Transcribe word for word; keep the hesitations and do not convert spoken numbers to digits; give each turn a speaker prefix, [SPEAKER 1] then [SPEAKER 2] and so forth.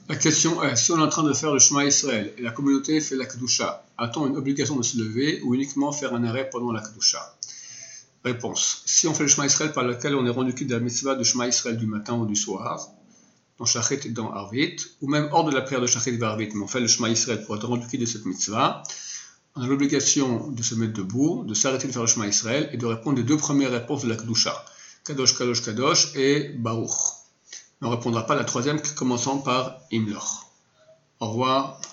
[SPEAKER 1] La question est, si on est en train de faire le Shema Israël et la communauté fait la Kedusha, a-t-on une obligation de se lever ou uniquement faire un arrêt pendant la Kedusha? Réponse. Si on fait le Shema Israël par lequel on est rendu quitte de la mitzvah de Shema Israël du matin ou du soir, dans Shachet et dans Arvit, ou même hors de la prière de Shachet et Arvit, mais on fait le Shema Israël pour être rendu quitte de cette mitzvah, on a l'obligation de se mettre debout, de s'arrêter de faire le Shema Israël et de répondre les deux premières réponses de la Kedusha, Kadosh, Kadosh, Kadosh et Baruch. Mais on ne répondra pas à la troisième commençant par Imloch. Au revoir.